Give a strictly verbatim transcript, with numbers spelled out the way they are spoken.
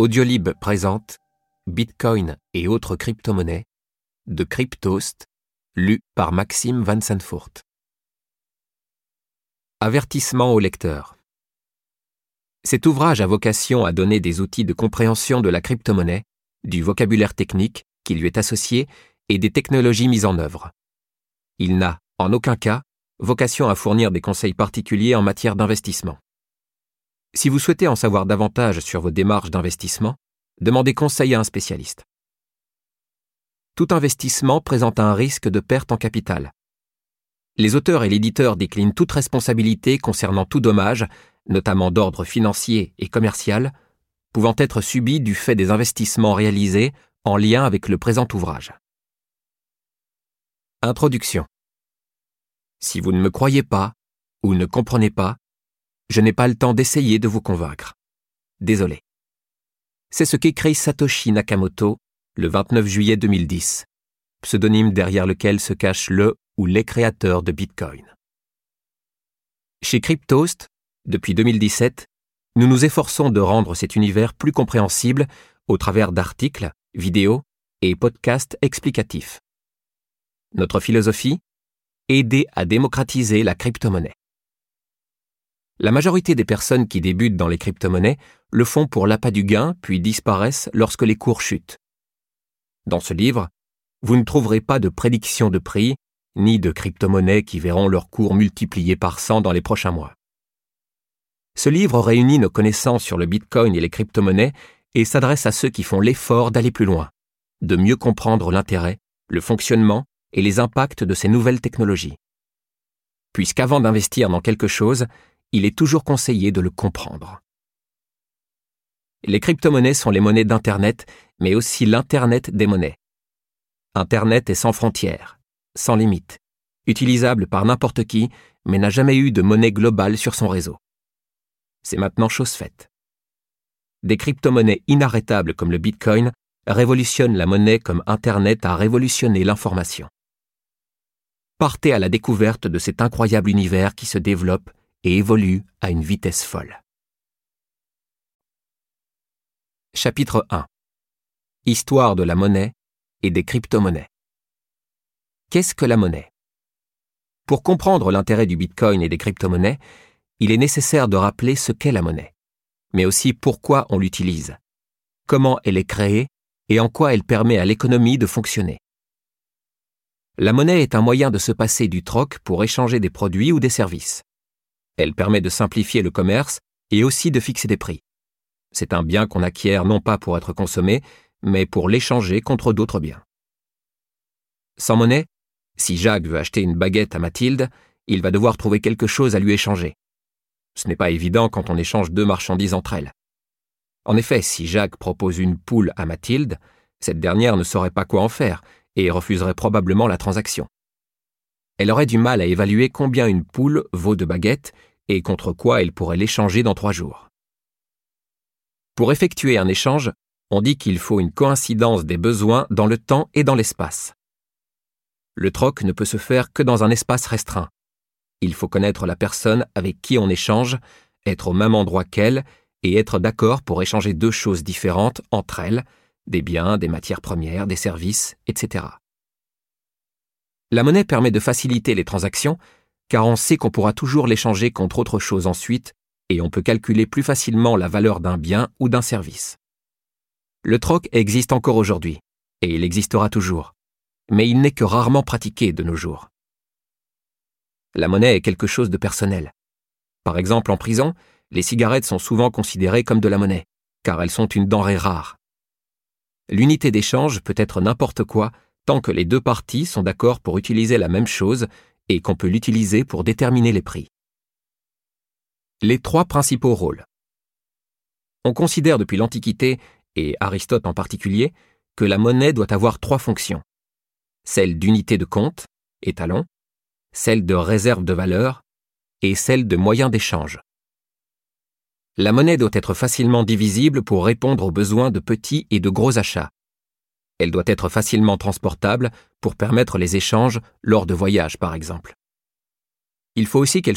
Audiolib présente Bitcoin et autres crypto-monnaies de Cryptost, lu par Maxime Van Sanford. Avertissement au lecteur. Cet ouvrage a vocation à donner des outils de compréhension de la crypto-monnaie, du vocabulaire technique qui lui est associé et des technologies mises en œuvre. Il n'a, en aucun cas, vocation à fournir des conseils particuliers en matière d'investissement. Si vous souhaitez en savoir davantage sur vos démarches d'investissement, demandez conseil à un spécialiste. Tout investissement présente un risque de perte en capital. Les auteurs et l'éditeur déclinent toute responsabilité concernant tout dommage, notamment d'ordre financier et commercial, pouvant être subi du fait des investissements réalisés en lien avec le présent ouvrage. Introduction. Si vous ne me croyez pas ou ne comprenez pas, je n'ai pas le temps d'essayer de vous convaincre. Désolé. C'est ce qu'écrit Satoshi Nakamoto le vingt-neuf juillet deux mille dix, pseudonyme derrière lequel se cache le ou les créateurs de Bitcoin. Chez Cryptost, depuis deux mille dix-sept, nous nous efforçons de rendre cet univers plus compréhensible au travers d'articles, vidéos et podcasts explicatifs. Notre philosophie ? Aider à démocratiser la crypto-monnaie. La majorité des personnes qui débutent dans les crypto-monnaies le font pour l'appât du gain puis disparaissent lorsque les cours chutent. Dans ce livre, vous ne trouverez pas de prédiction de prix, ni de crypto-monnaies qui verront leur cours multiplié par cent dans les prochains mois. Ce livre réunit nos connaissances sur le Bitcoin et les crypto-monnaies et s'adresse à ceux qui font l'effort d'aller plus loin, de mieux comprendre l'intérêt, le fonctionnement et les impacts de ces nouvelles technologies. Puisqu'avant d'investir dans quelque chose, il est toujours conseillé de le comprendre. Les crypto-monnaies sont les monnaies d'Internet, mais aussi l'Internet des monnaies. Internet est sans frontières, sans limites, utilisable par n'importe qui, mais n'a jamais eu de monnaie globale sur son réseau. C'est maintenant chose faite. Des crypto-monnaies inarrêtables comme le Bitcoin révolutionnent la monnaie comme Internet a révolutionné l'information. Partez à la découverte de cet incroyable univers qui se développe et évolue à une vitesse folle. Chapitre un. Histoire de la monnaie et des crypto-monnaies. Qu'est-ce que la monnaie ? Pour comprendre l'intérêt du Bitcoin et des crypto-monnaies, il est nécessaire de rappeler ce qu'est la monnaie, mais aussi pourquoi on l'utilise, comment elle est créée et en quoi elle permet à l'économie de fonctionner. La monnaie est un moyen de se passer du troc pour échanger des produits ou des services. Elle permet de simplifier le commerce et aussi de fixer des prix. C'est un bien qu'on acquiert non pas pour être consommé, mais pour l'échanger contre d'autres biens. Sans monnaie, si Jacques veut acheter une baguette à Mathilde, il va devoir trouver quelque chose à lui échanger. Ce n'est pas évident quand on échange deux marchandises entre elles. En effet, si Jacques propose une poule à Mathilde, cette dernière ne saurait pas quoi en faire et refuserait probablement la transaction. Elle aurait du mal à évaluer combien une poule vaut de baguettes et contre quoi elle pourrait l'échanger dans trois jours. Pour effectuer un échange, on dit qu'il faut une coïncidence des besoins dans le temps et dans l'espace. Le troc ne peut se faire que dans un espace restreint. Il faut connaître la personne avec qui on échange, être au même endroit qu'elle et être d'accord pour échanger deux choses différentes entre elles, des biens, des matières premières, des services, et cetera. La monnaie permet de faciliter les transactions, car on sait qu'on pourra toujours l'échanger contre autre chose ensuite, et on peut calculer plus facilement la valeur d'un bien ou d'un service. Le troc existe encore aujourd'hui, et il existera toujours, mais il n'est que rarement pratiqué de nos jours. La monnaie est quelque chose de personnel. Par exemple, en prison, les cigarettes sont souvent considérées comme de la monnaie, car elles sont une denrée rare. L'unité d'échange peut être n'importe quoi, tant que les deux parties sont d'accord pour utiliser la même chose et qu'on peut l'utiliser pour déterminer les prix. Les trois principaux rôles. On considère depuis l'Antiquité, et Aristote en particulier, que la monnaie doit avoir trois fonctions. Celle d'unité de compte, étalon, celle de réserve de valeur et celle de moyen d'échange. La monnaie doit être facilement divisible pour répondre aux besoins de petits et de gros achats. Elle doit être facilement transportable pour permettre les échanges lors de voyages, par exemple. Il faut aussi qu'elle